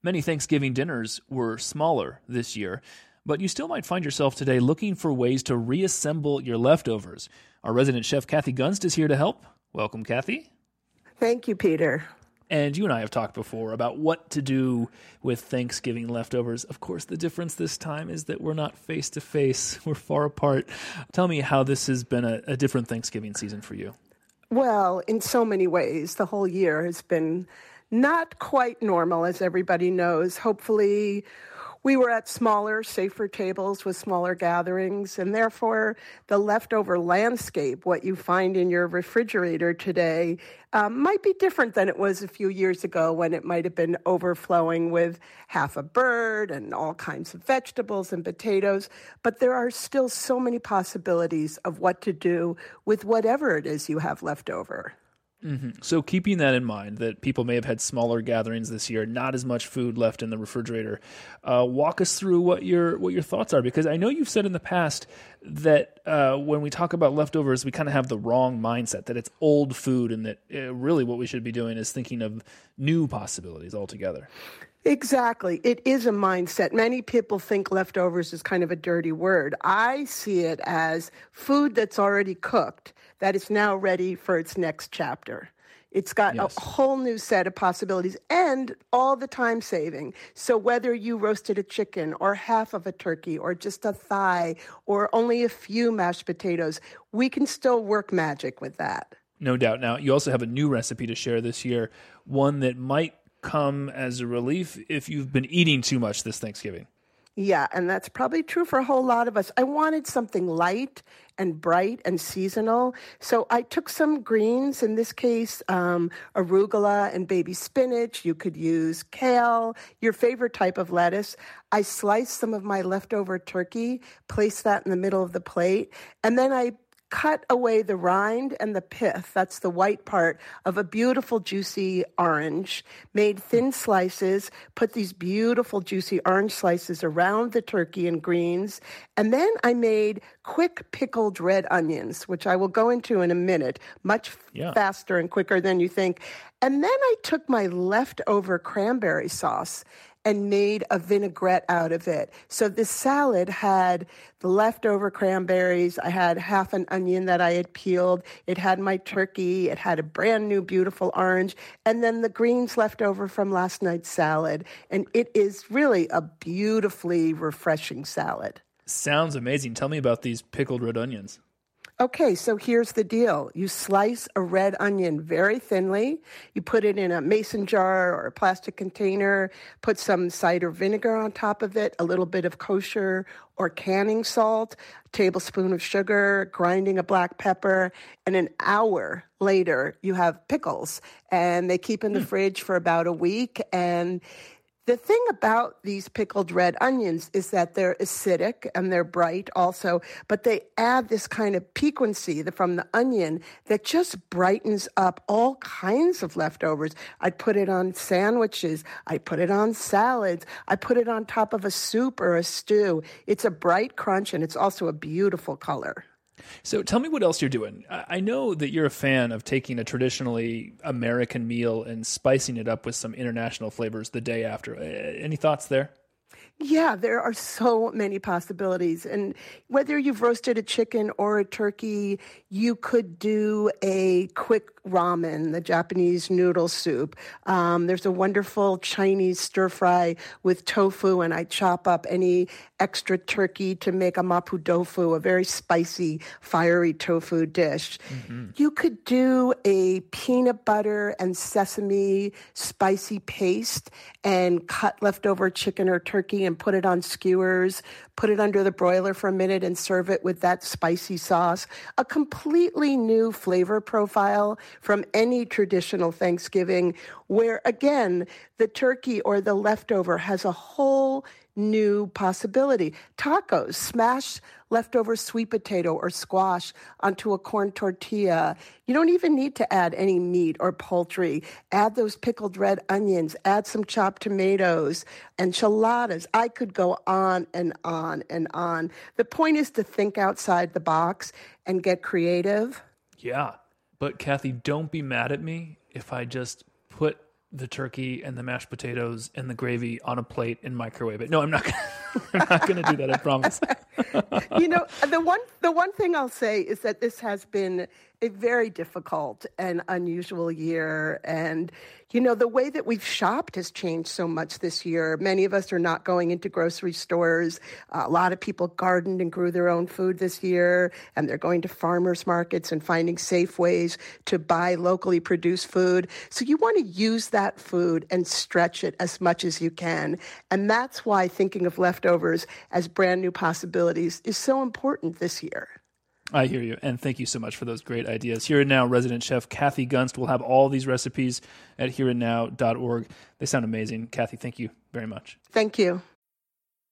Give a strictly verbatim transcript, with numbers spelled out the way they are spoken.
Many Thanksgiving dinners were smaller this year, but you still might find yourself today looking for ways to reassemble your leftovers. Our resident chef, Kathy Gunst, is here to help. Welcome, Kathy. Thank you, Peter. And you and I have talked before about what to do with Thanksgiving leftovers. Of course, the difference this time is that we're not face-to-face. We're far apart. Tell me how this has been a, a different Thanksgiving season for you. Well, in so many ways, the whole year has been not quite normal, as everybody knows. Hopefully, we were at smaller, safer tables with smaller gatherings, and therefore the leftover landscape, what you find in your refrigerator today, um, might be different than it was a few years ago when it might have been overflowing with half a bird and all kinds of vegetables and potatoes. But there are still so many possibilities of what to do with whatever it is you have left over. Mm-hmm. So keeping that in mind, that people may have had smaller gatherings this year, not as much food left in the refrigerator, uh, walk us through what your what your thoughts are, because I know you've said in the past that uh, when we talk about leftovers, we kind of have the wrong mindset, that it's old food, and that uh, really what we should be doing is thinking of new possibilities altogether. Exactly. It is a mindset. Many people think leftovers is kind of a dirty word. I see it as food that's already cooked, that is now ready for its next chapter. It's got yes. a whole new set of possibilities and all the time saving. So whether you roasted a chicken or half of a turkey or just a thigh or only a few mashed potatoes, we can still work magic with that. No doubt. Now, you also have a new recipe to share this year, one that might come as a relief if you've been eating too much this Thanksgiving. Yeah, and that's probably true for a whole lot of us. I wanted something light and bright and seasonal. So I took some greens, in this case, um, arugula and baby spinach. You could use kale, your favorite type of lettuce. I sliced some of my leftover turkey, placed that in the middle of the plate, and then I cut away the rind and the pith, that's the white part, of a beautiful juicy orange, made thin slices, put these beautiful juicy orange slices around the turkey and greens, and then I made quick pickled red onions, which I will go into in a minute, much yeah. faster and quicker than you think. And then I took my leftover cranberry sauce and made a vinaigrette out of it. So this salad had the leftover cranberries. I had half an onion that I had peeled. It had my turkey. It had a brand new, beautiful orange. And then the greens left over from last night's salad. And it is really a beautifully refreshing salad. Sounds amazing. Tell me about these pickled red onions. Okay, so here's the deal. You slice a red onion very thinly. You put it in a mason jar or a plastic container, put some cider vinegar on top of it, a little bit of kosher or canning salt, a tablespoon of sugar, grinding a black pepper, and an hour later you have pickles. And they keep in the mm. fridge for about a week. And the thing about these pickled red onions is that they're acidic and they're bright also, but they add this kind of piquancy from the onion that just brightens up all kinds of leftovers. I put it on sandwiches. I put it on salads. I put it on top of a soup or a stew. It's a bright crunch and it's also a beautiful color. So tell me what else you're doing. I know that you're a fan of taking a traditionally American meal and spicing it up with some international flavors the day after. Any thoughts there? Yeah, there are so many possibilities. And whether you've roasted a chicken or a turkey, you could do a quick ramen, the Japanese noodle soup. Um, there's a wonderful Chinese stir fry with tofu, and I chop up any extra turkey to make a mapo tofu, a very spicy, fiery tofu dish. Mm-hmm. You could do a peanut butter and sesame spicy paste and cut leftover chicken or turkey and put it on skewers, put it under the broiler for a minute and serve it with that spicy sauce. A completely new flavor profile from any traditional Thanksgiving where, again, the turkey or the leftover has a whole new possibility. Tacos, smash leftover sweet potato or squash onto a corn tortilla. You don't even need to add any meat or poultry. Add those pickled red onions, add some chopped tomatoes, enchiladas. I could go on and on and on. The point is to think outside the box and get creative. Yeah, but Kathy, don't be mad at me if I just put the turkey and the mashed potatoes and the gravy on a plate and microwave it. No, I'm not gonna, I'm not going to do that, I promise. You know, the one the one thing I'll say is that this has been a very difficult and unusual year. And, you know, the way that we've shopped has changed so much this year. Many of us are not going into grocery stores. Uh, a lot of people gardened and grew their own food this year, and they're going to farmers markets and finding safe ways to buy locally produced food. So you want to use that food and stretch it as much as you can. And that's why thinking of leftovers as brand new possibilities is so important this year. I hear you, and thank you so much for those great ideas. Here and Now resident chef Kathy Gunst will have all these recipes at here and now dot org. They sound amazing. Kathy, thank you very much. Thank you.